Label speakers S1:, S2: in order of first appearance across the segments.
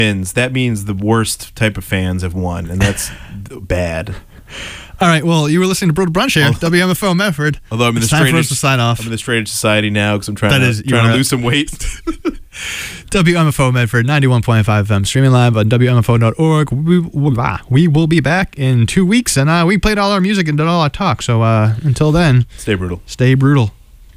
S1: wins, that means the worst type of fans have won, and that's bad.
S2: All right, well, you were listening to Brutal Brunch here, WMFO Medford.
S1: Although I'm in
S2: it's
S1: the
S2: time for us to sign off.
S1: I'm in the Strange Society now because I'm trying
S2: That
S1: to
S2: is-
S1: trying to lose some weight.
S2: WMFO Medford, 91.5 FM, streaming live on WMFO.org. We will be back in 2 weeks, and we played all our music and did all our talk. So until then,
S1: Stay brutal.
S2: Stay brutal.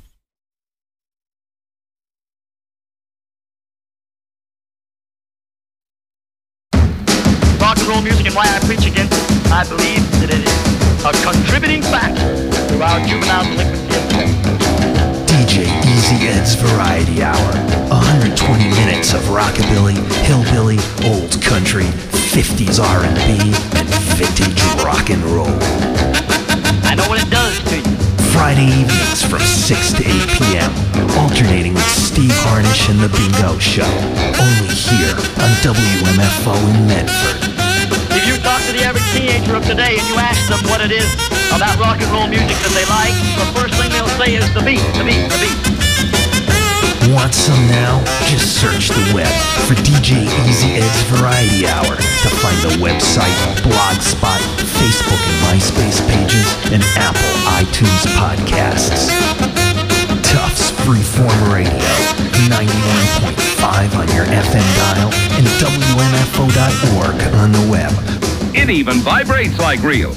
S3: Rock and roll music and why I preach against it. I believe that it is a contributing factor to our juvenile delinquency.
S4: DJ Easy Ed's Variety Hour. 120 minutes of rockabilly, hillbilly, old country, 50s R&B, and vintage rock and roll.
S3: I know what it does to you.
S4: Friday evenings from 6 to 8 p.m. Alternating with Steve Harnish and The Bingo Show. Only here on WMFO in Medford.
S3: If you talk to the average teenager of today and you ask them what it is about rock and roll music that they like, the first thing they'll say is the beat, the beat, the beat.
S4: Want some now? Just search the web for DJ Easy Ed's Variety Hour to find the website, Blogspot, Facebook and MySpace pages, and Apple iTunes podcasts. Tufts Freeform Radio, 91.5 on your FM dial, and WMFO.org on the web.
S5: It even vibrates like real.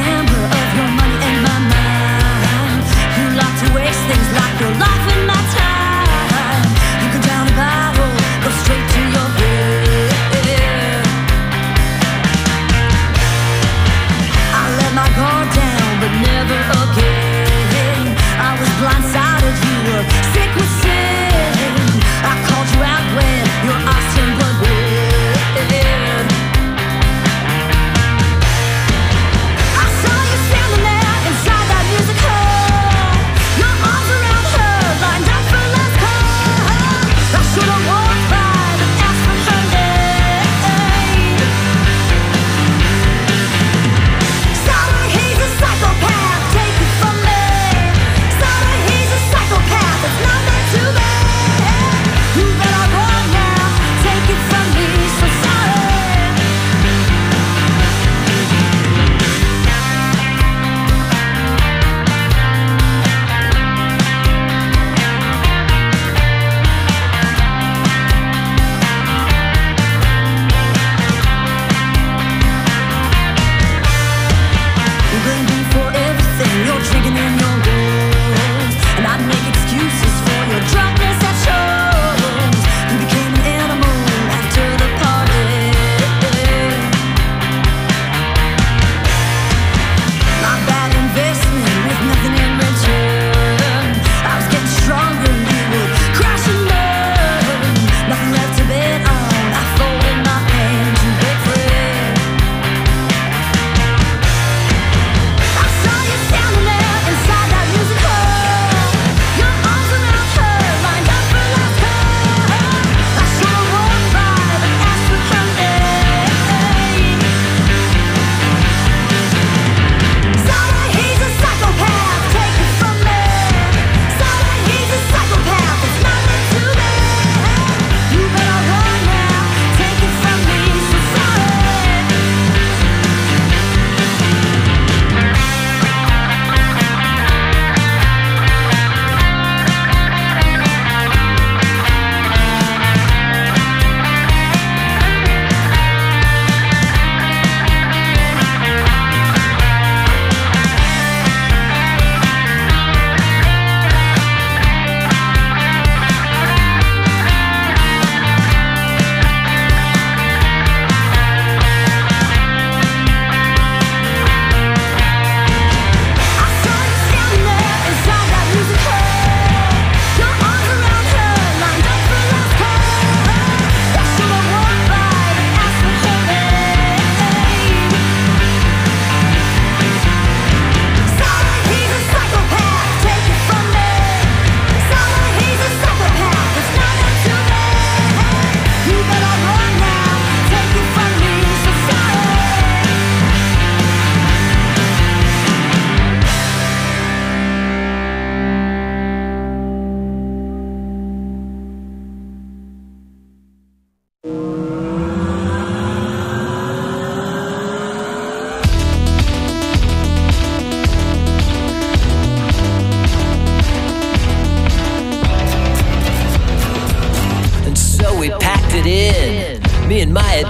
S6: Things like your life and my time.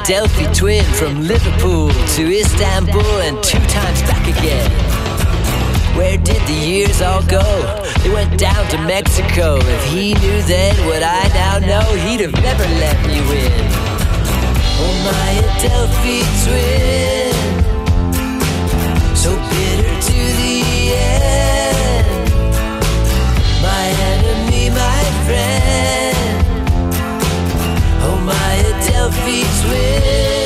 S6: Adelphi twin from Liverpool to Istanbul and 2 times back again. Where did the years all go? They went down to Mexico. If he knew then what I now know, he'd have never let me win. Oh, my Adelphi twin, so bitter to the end. My enemy, my friend. Oh, my Adelphi twin.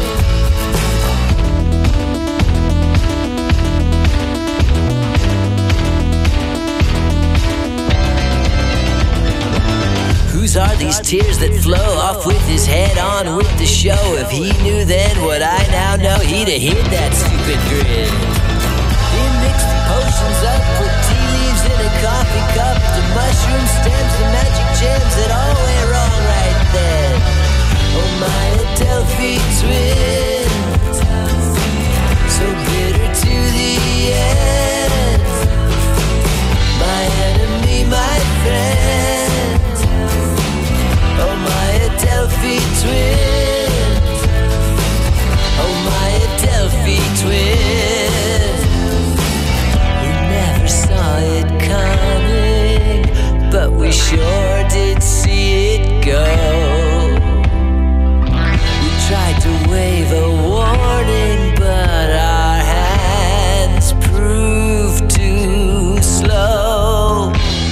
S6: Whose are these tears that flow off with his head on with the show? If he knew then what I now know, he'd have hid that stupid grin. He mixed the potions up, put tea leaves in a coffee cup, the mushroom stems, the magic gems that all went wrong right then. Oh, my Adelphi twin, so bitter to the end. My enemy, my friend. Oh, my Adelphi twins. Oh, my Adelphi twins. We never saw it coming, but we sure did see it go. We tried to wave a warning, but our hands proved too slow.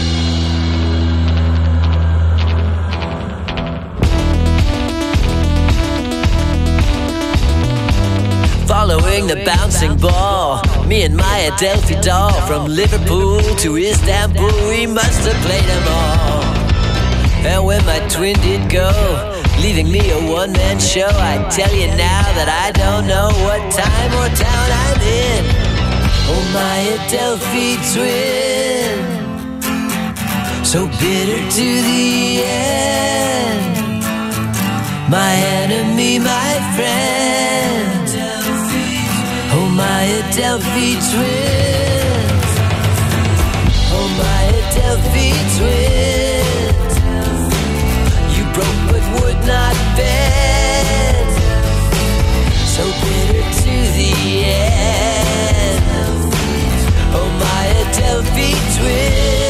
S6: Following the bouncing ball, me and my Adelphi doll, from Liverpool to Istanbul, we must have played them all. And when my twin did go, leaving me a one-man show, I tell you now that I don't know what time or town I'm in. Oh, my Adelphi twin, so bitter to the end. My enemy, my friend. Oh, my Adelphi twins. Oh, my Adelphi twins. You broke but would not bend. So bitter to the end. Oh, my Adelphi twins.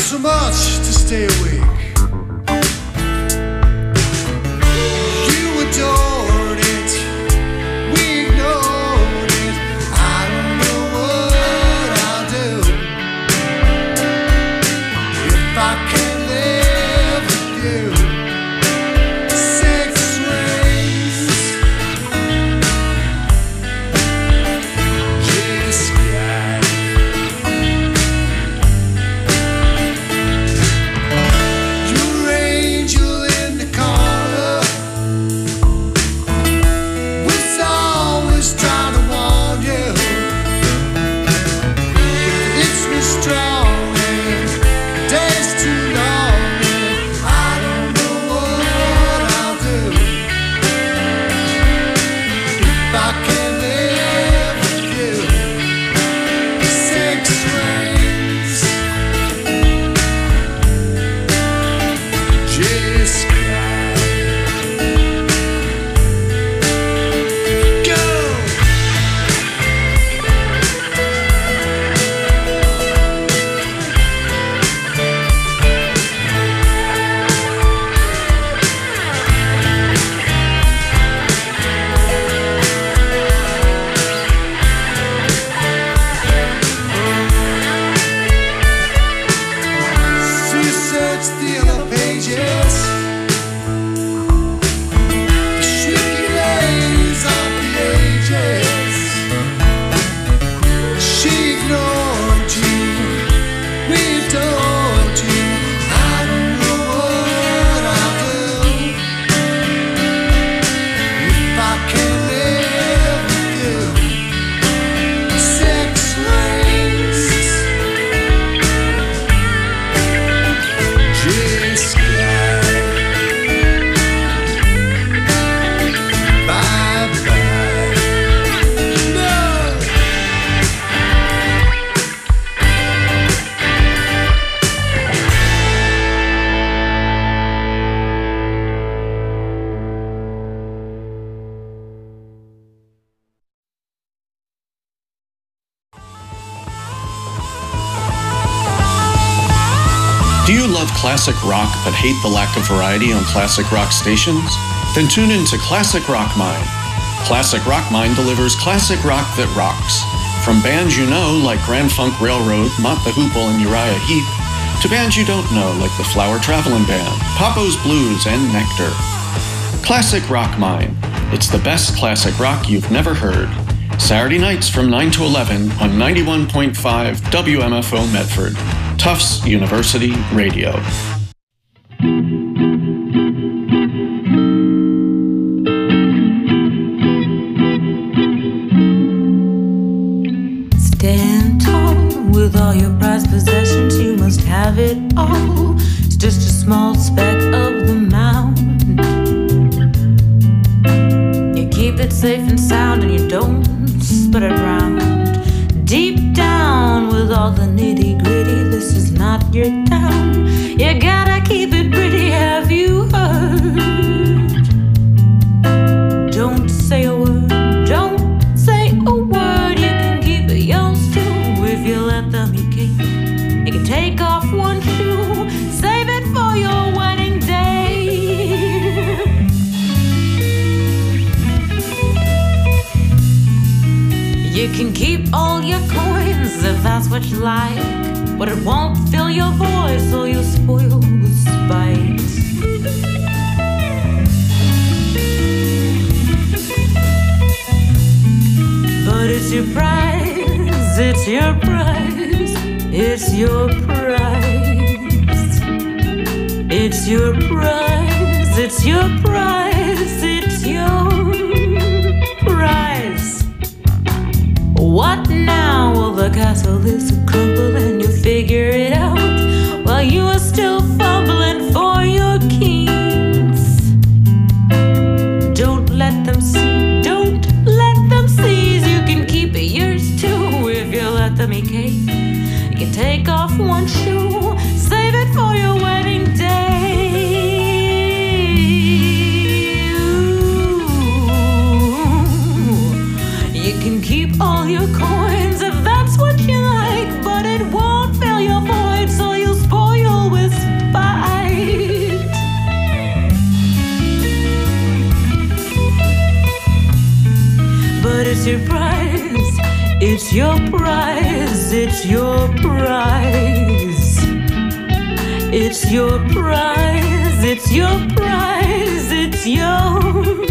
S7: so much to stay awake. You adored it, we ignored it. I don't know what I'll do if I can't live with you. 6 rings, just cry. Your angel in the corner was always trying to warn you. It's me strong and the day's too long and I don't know what I'll do if I can't live with you. 6 rings, just cry. Go! She searched the other pages, the shrieking ladies of the ages. She ignored you, we adored you. I don't know what I'll do if I can't live with you. 6 rings, just cry. Bye-bye. No.
S8: Do you love classic rock but hate the lack of variety on classic rock stations? Then tune in to Classic Rock Mine. Classic Rock Mine delivers classic rock that rocks. From bands you know like Grand Funk Railroad, Mott the Hoople, and Uriah Heep, to bands you don't know like the Flower Traveling Band, Papo's Blues, and Nectar. Classic Rock Mine. It's the best classic rock you've never heard. Saturday nights from 9 to 11 on 91.5 WMFO Medford. Tufts University Radio.
S9: Stand tall with all your prized possessions. You must have it all. It's just a small speck of the mountain. You keep it safe and sound and you don't spread it around. Deep down with all the nitty gritty, this is not your town. You gotta keep it pretty, have you heard? Don't say a word, don't say a word. You can keep it yours too if you let them. You can take off one shoe, save it for your wedding day. You can keep all your coins if that's what you like, but it won't fill your void, so you'll spoil the spice. But it's your prize, it's your prize, it's your prize. It's your prize, it's your prize, it's your prize. What now? Well, the castle is a crumble and you figure it out while you are still fumbling for your keys. Don't let them see, don't let them seize. You can keep it yours too if you let them eat cake. You can take off one shoe, save it for your wedding day. You can keep all your coins if that's what you like, but it won't fill your void, so you'll spoil your prize. It's your prize. It's your prize. It's your prize. It's your prize. It's your.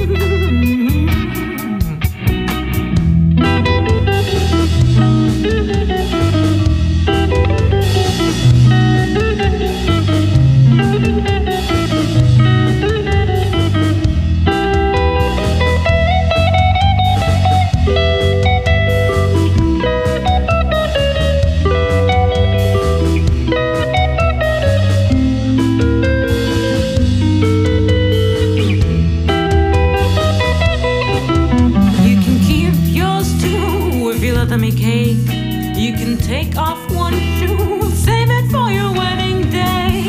S9: You can take off one shoe, save it for your wedding day.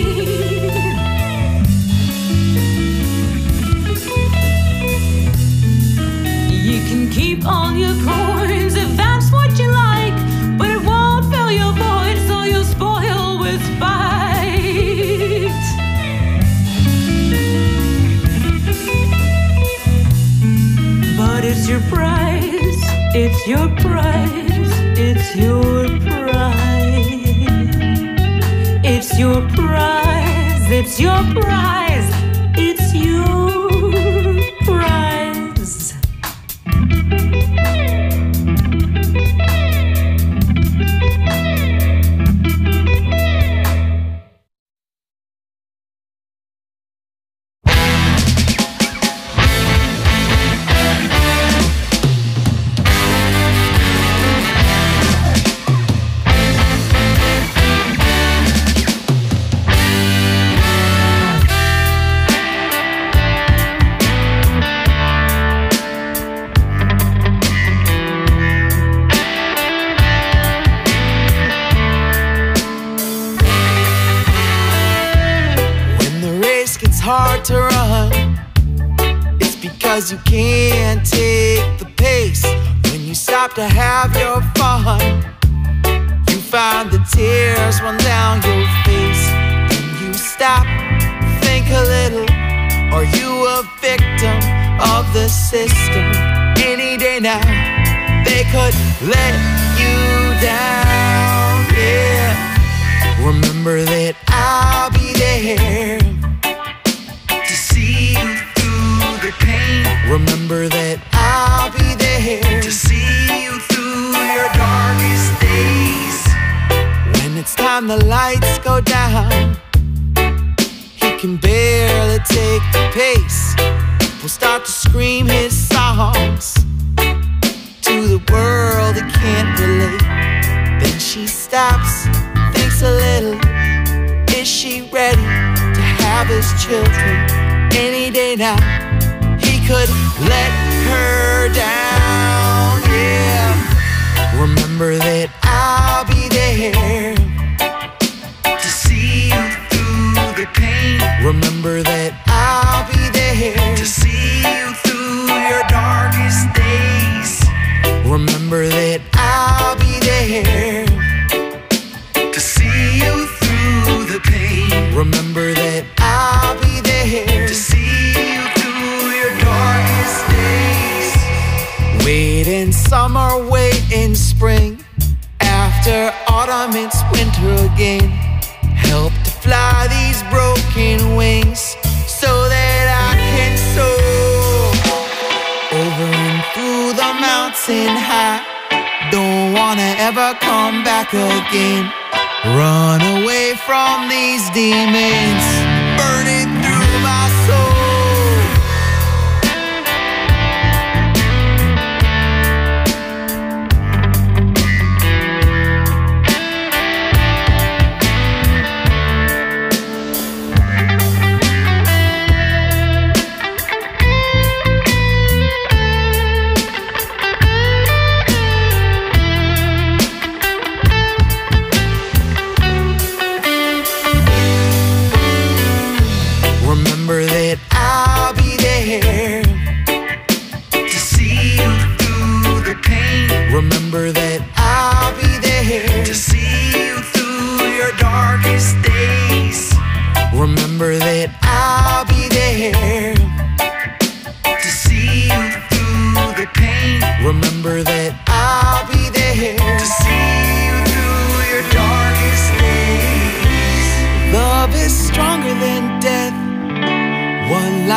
S9: You can keep all your coins if that's what you like, but it won't fill your void, so you'll spoil with spite. But it's your prize, it's your prize. It's your prize. It's your prize. It's your prize. It's your prize.
S10: Hard to run, it's because you can't take the pace. When you stop to have your fun, you find the tears run down your face. When you stop, think a little, are you a victim of the system? Any day now, they could let you down, yeah. Remember that I'll be there. Remember that I'll be there to see you through your darkest days. When it's time the lights go down, he can barely take the pace. Will start to scream his songs to the world he can't relate. Then she stops, thinks a little. Is she ready to have his children? Any day now, could let her down, yeah. Remember that I'll be there to see you through the pain. Remember that I'll be there to see you through your darkest days. Remember that I'll be there to see you through the pain. Remember that I'll be there to see you through your darkest days. Wait in summer, wait in spring. After autumn, it's winter again. Help to fly these broken wings so that I can soar over and through the mountain high. Don't wanna ever come back again. Run away from these demons, burning through my soul. Remember that I'll be there to see you through the pain. Remember that I'll be there to see you through your darkest days. Remember that I'll be there to see you through the pain. Remember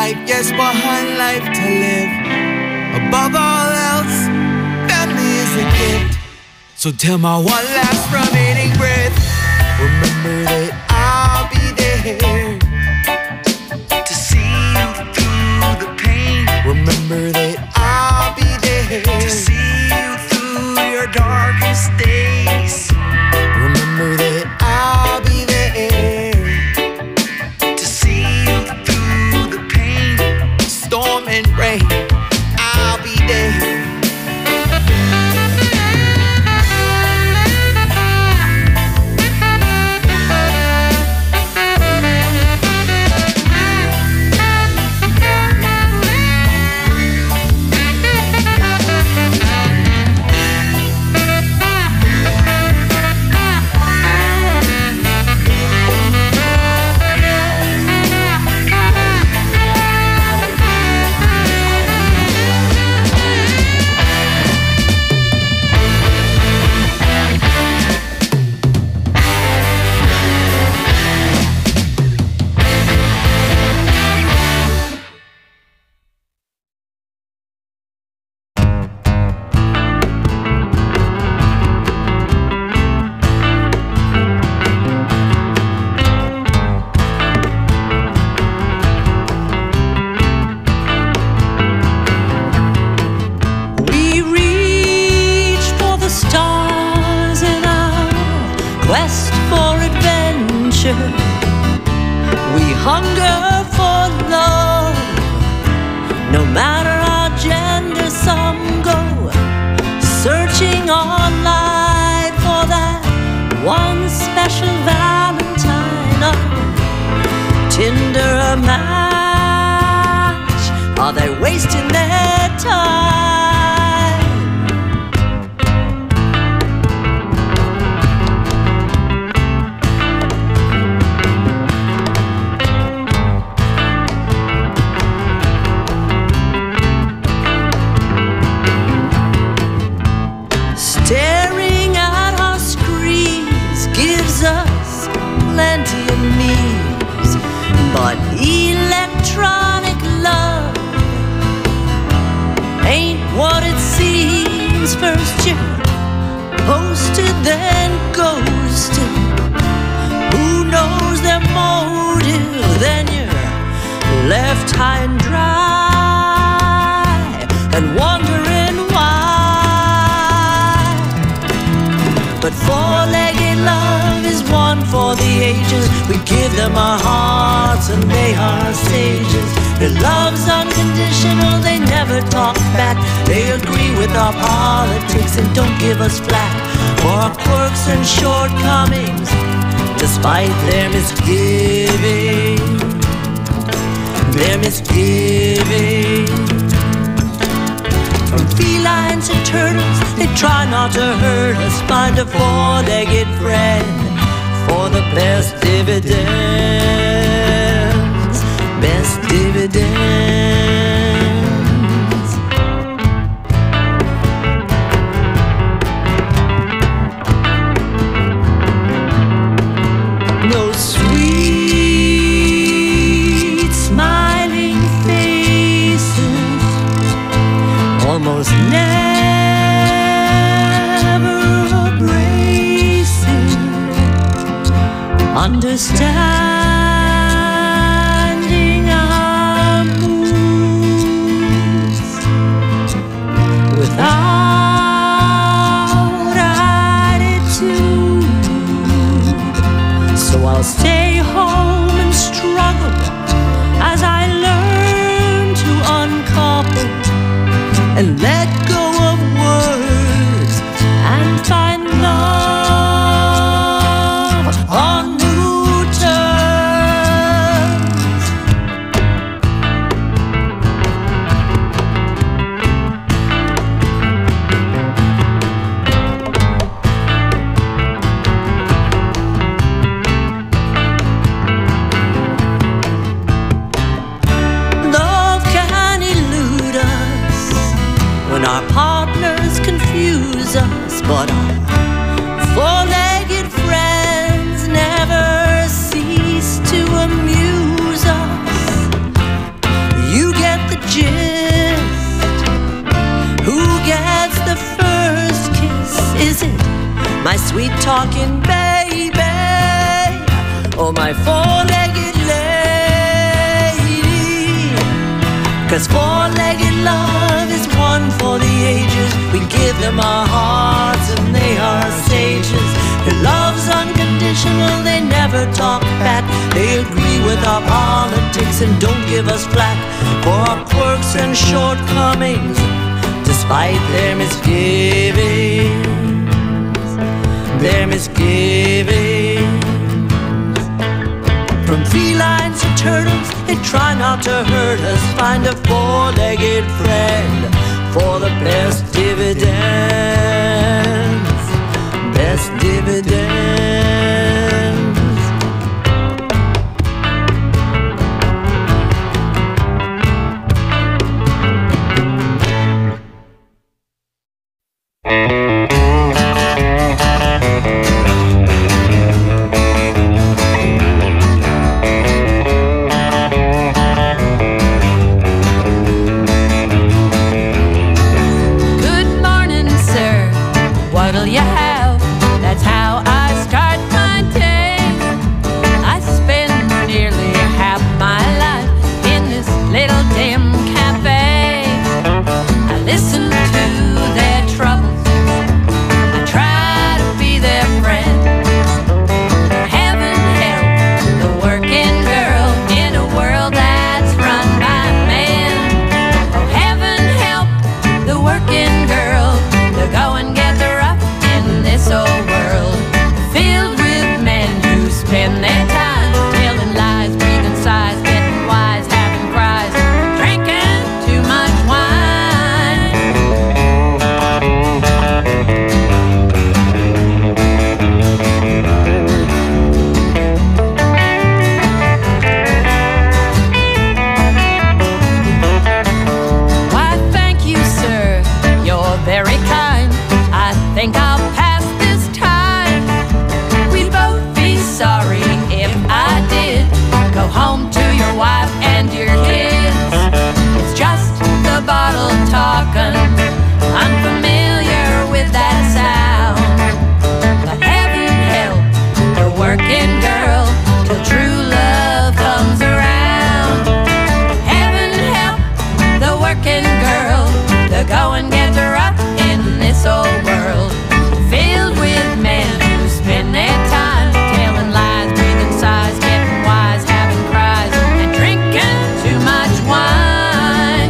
S10: life, yes, one life to live. Above all else, family is a gift. So till my one last remaining breath, remember that I'll be there to see you through the pain. Remember that I'll be there to see you through your darkest days. Remember that I'll be there to see you through the pain, storm and rain. I'll be there.
S11: Understanding our moods without attitude. So I'll stay home and struggle as I learn to uncouple and let go of words and find love on new terms. Love can elude us when our partners confuse us, but our four-legged friends never cease to amuse us. baby. Oh, my four-legged lady. 'Cause four-legged love is one for the ages. We give them our hearts and they are sages. Their love's unconditional, they never talk back. They agree with our politics and don't give us flack for our quirks and shortcomings, despite their misgivings. Their misgivings. From felines to turtles, they try not to hurt us. Find a four-legged friend for the best dividends. Best dividends.
S9: Good morning, sir. What'll you have? That's how I start my day. I spend nearly half my life in this little dim cafe. I listen to their troubles. I try to be their friend. Heaven help the working girl in a world that's run by men. Oh, heaven help the working girl to go and get the rough in this old world, filled with men who spend their time telling lies, breathing sighs, getting wise, having cries, drinking too much wine. Why, thank you, sir. You're very kind. I think I'll pass this time. We'd both be sorry if I did go home to your wife and your kids. It's just the bottle talking. I'm familiar with that sound. But heaven help the working girl till true love comes around. Heaven help the working girl to go and get the rough in this old world, filled with men who spend their time telling lies, breathing sighs, getting wise, having cries, and drinking too much wine.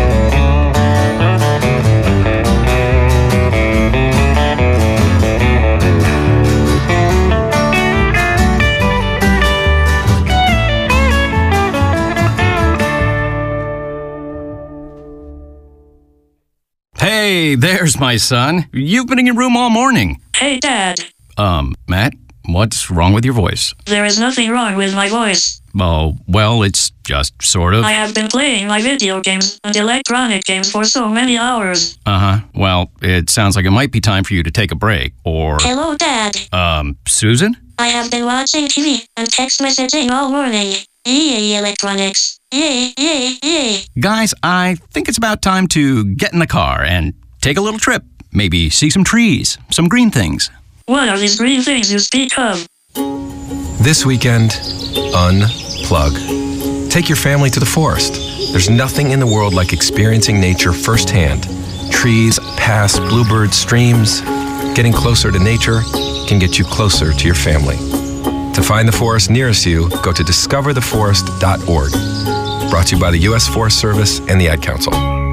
S12: Hey, there's my son. You've been in your room all morning.
S13: Hey, Dad.
S12: Matt, what's wrong with your voice?
S13: There is nothing wrong with my voice.
S12: Oh, well, it's just sort of.
S13: I have been playing my video games and electronic games for so many hours.
S12: Uh-huh. Well, it sounds like it might be time for you to take a break, or...
S13: Hello, Dad.
S12: Susan?
S13: I have been watching TV and text messaging all morning. Yay, electronics. Yay, yay, yay.
S12: Guys, I think it's about time to get in the car and take a little trip. Maybe see some trees, some green things.
S13: What are these green things you speak of?
S14: This weekend, unplug. Take your family to the forest. There's nothing in the world like experiencing nature firsthand. Trees, paths, bluebirds, streams. Getting closer to nature can get you closer to your family. To find the forest nearest you, go to discovertheforest.org. Brought to you by the U.S. Forest Service and the Ad Council.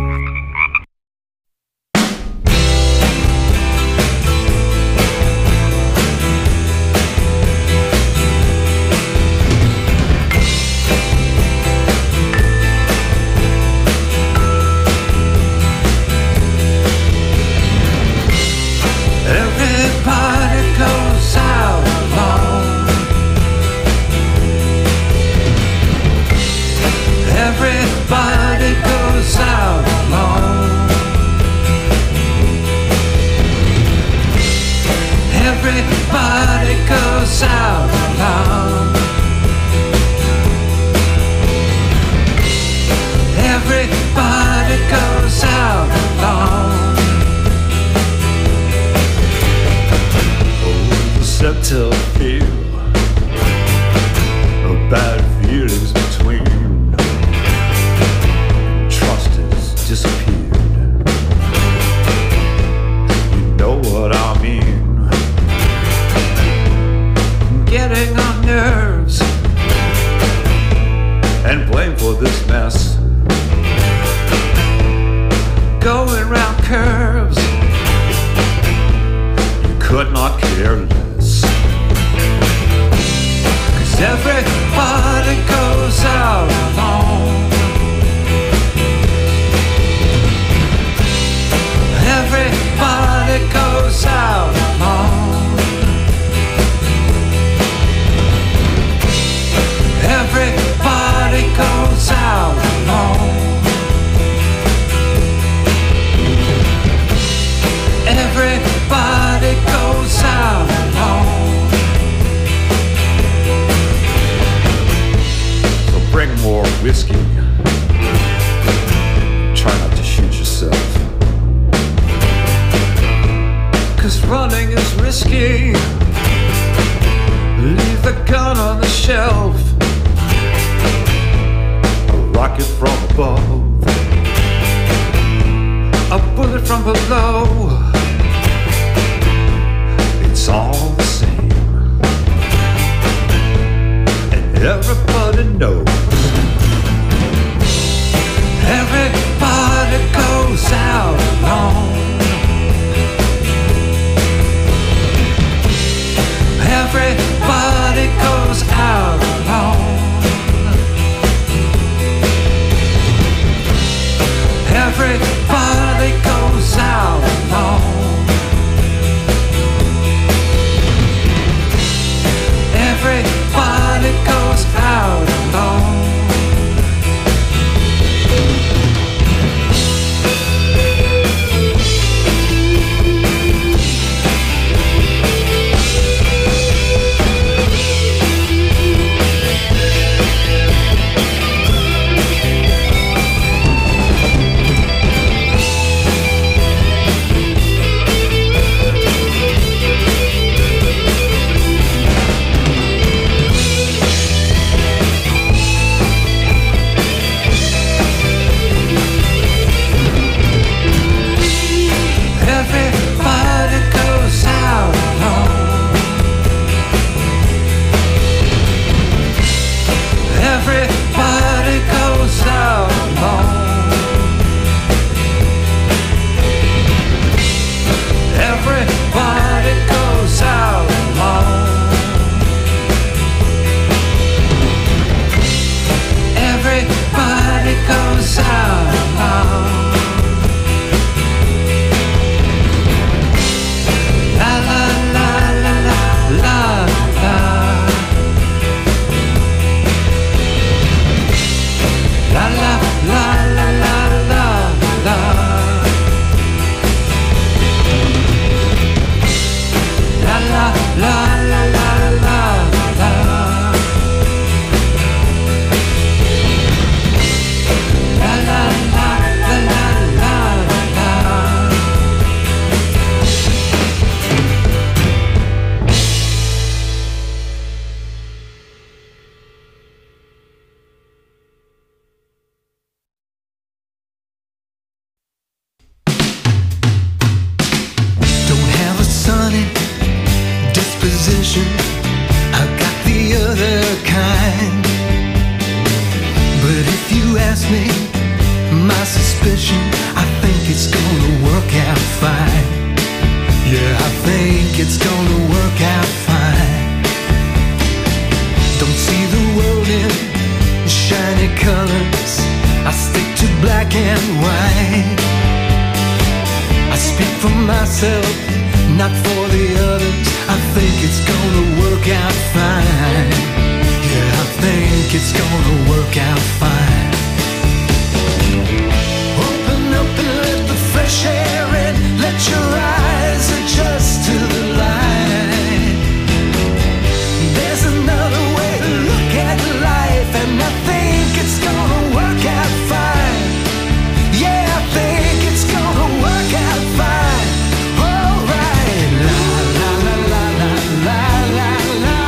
S7: Everybody goes out alone. Everybody goes out
S15: feel bad feelings between. Trust has disappeared. You know what I mean. Getting on nerves and blame for this mess. Going round curves. You could not care less. 'Cause everybody goes out alone. Everybody goes out alone. Everybody goes out alone. Everybody goes out alone. So bring more whiskey. Try not to shoot yourself. 'Cause running is risky. Leave the gun on the shelf. A rocket from above. A bullet from below. It's all the same. And everybody knows. Everybody goes out alone. Everybody goes out alone. Everybody goes out alone. Everybody goes out alone.
S7: La la la la la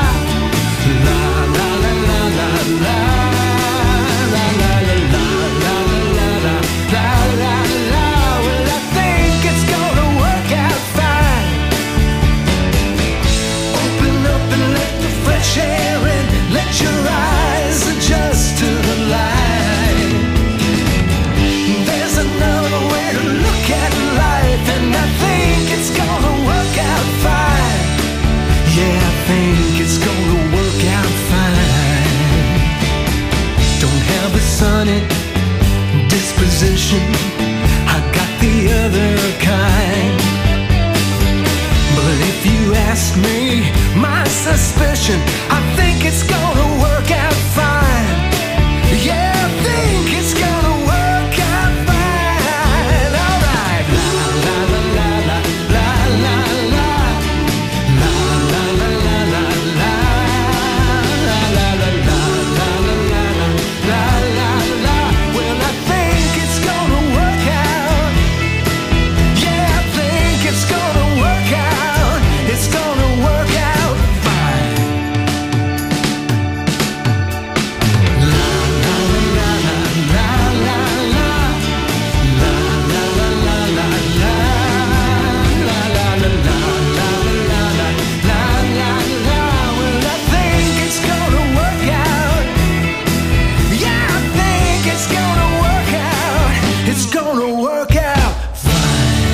S10: suspicion. I think it's gonna work out fine. Yeah, I think it's gonna work out fine. Alright. La la la la la la la la la la la la la la la la la la la la. Well, I think it's gonna work out. Yeah, I think it's gonna work out. It's gonna work out fine. It's gonna work out fine.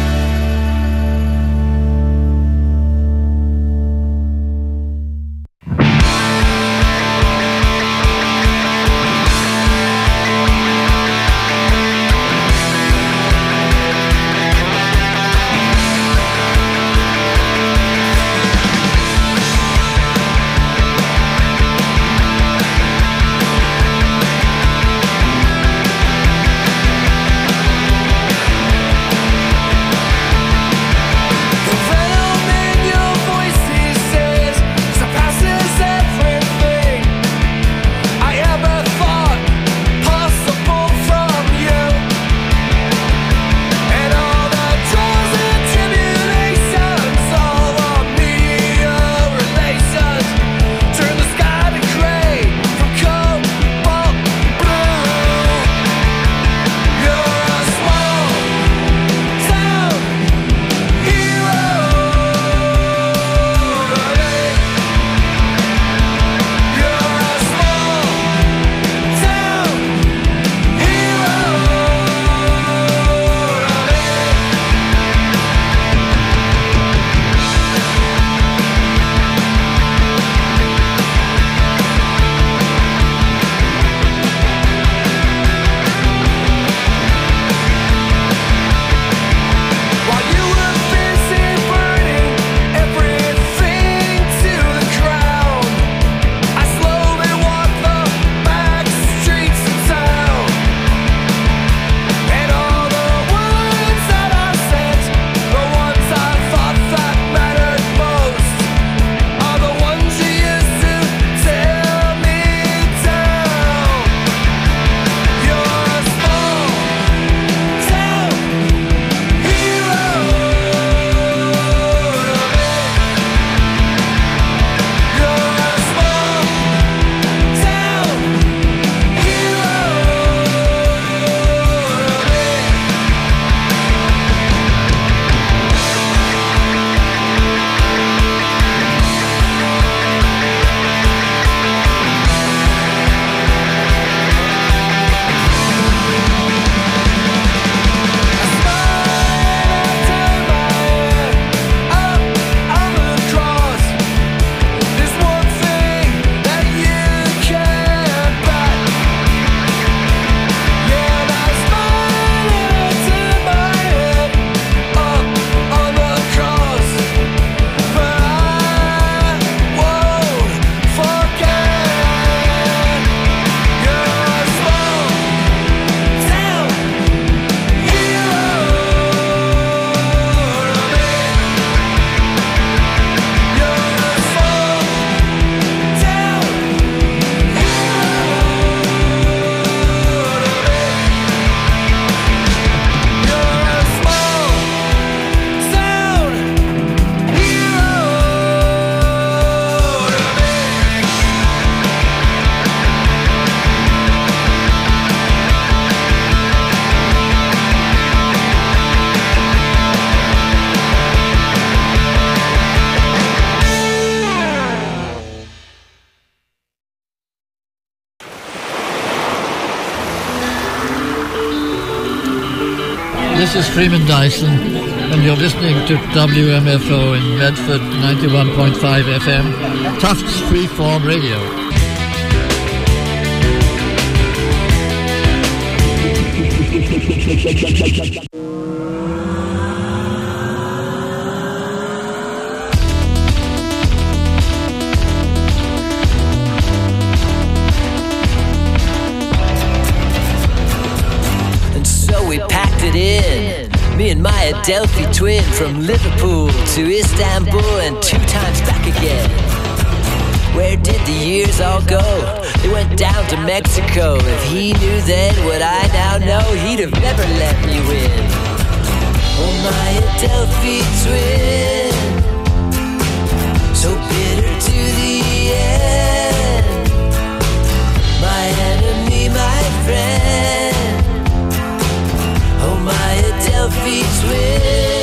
S16: This is Freeman Dyson, and you're listening to WMFO in Medford, 91.5 FM, Tufts Freeform Radio.
S6: Delphi twin from Liverpool to Istanbul and 2 times back again. Where did the years all go? They went down to Mexico. If he knew then what I now know, he'd have never let me win. Oh, my Delphi twin, so bitter to the end. My enemy, my friend. Oh, my Delphi twin.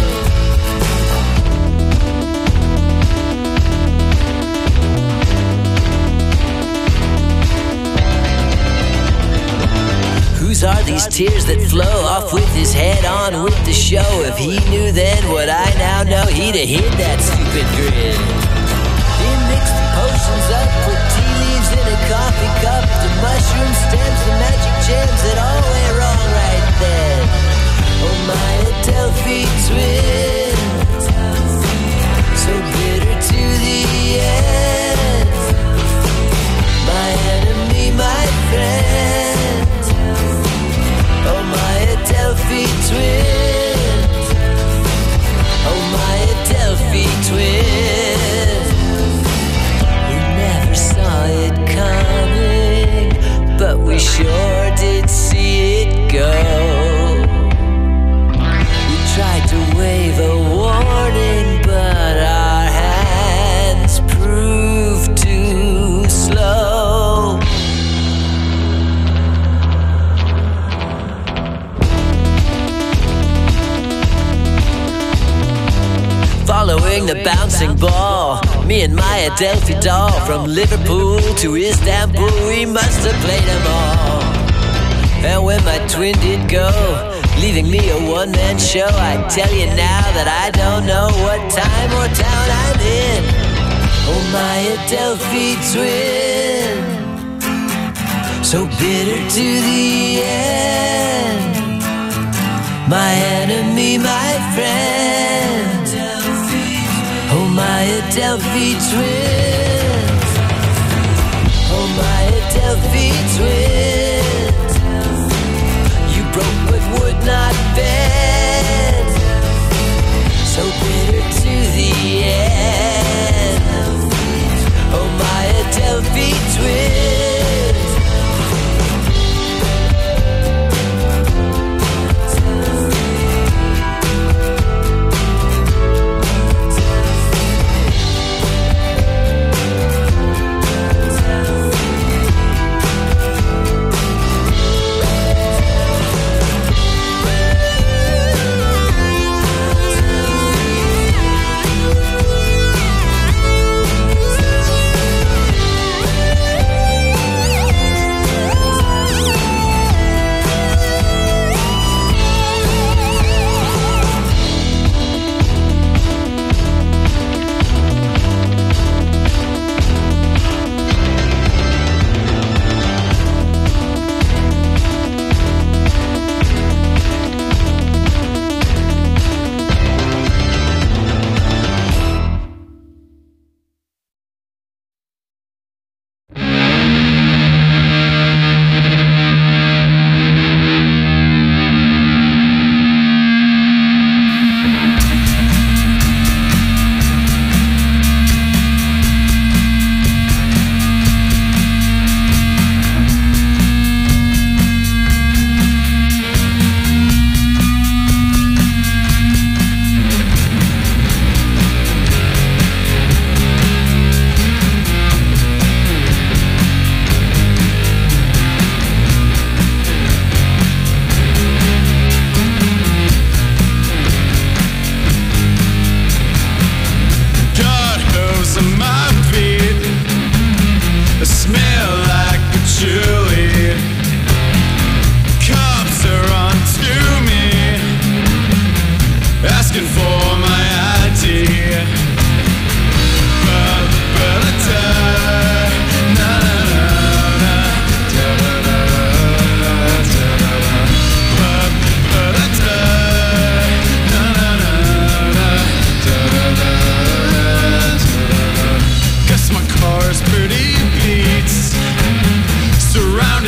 S6: Whose are these tears that flow off with his head on with the show? If he knew then what I now know, he'd have hid that stupid grin. He mixed the potions up, put tea leaves in a coffee cup, the mushroom stems, the magic gems that all went wrong right then. Oh, my Delphi twin, so bitter to the end. My enemy, my friend. Oh, my Delphi twins. Oh, my Delphi twins. We never saw it coming, but we sure did see it go. We tried to wave a warning, but our hands proved too slow. Following the bouncing ball, me and my Delphi doll, from Liverpool to Istanbul, we must have played them all. And when my twin did go, leaving me a one-man show, I tell you now that I don't know what time or town I'm in. Oh, my Delphi twin, so bitter to the end. My enemy, my friend. Oh, my Delphi twins. Oh, my Delphi twins. You broke but would not bend, so bitter to the end. Oh, my Delphi twins.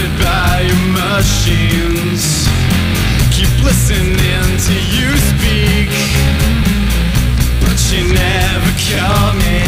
S7: machines. Keep listening to you speak. but she never called me.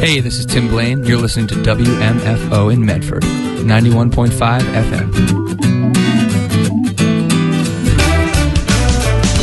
S17: Hey, this is Tim Blaine. You're listening to WMFO in Medford, 91.5 FM.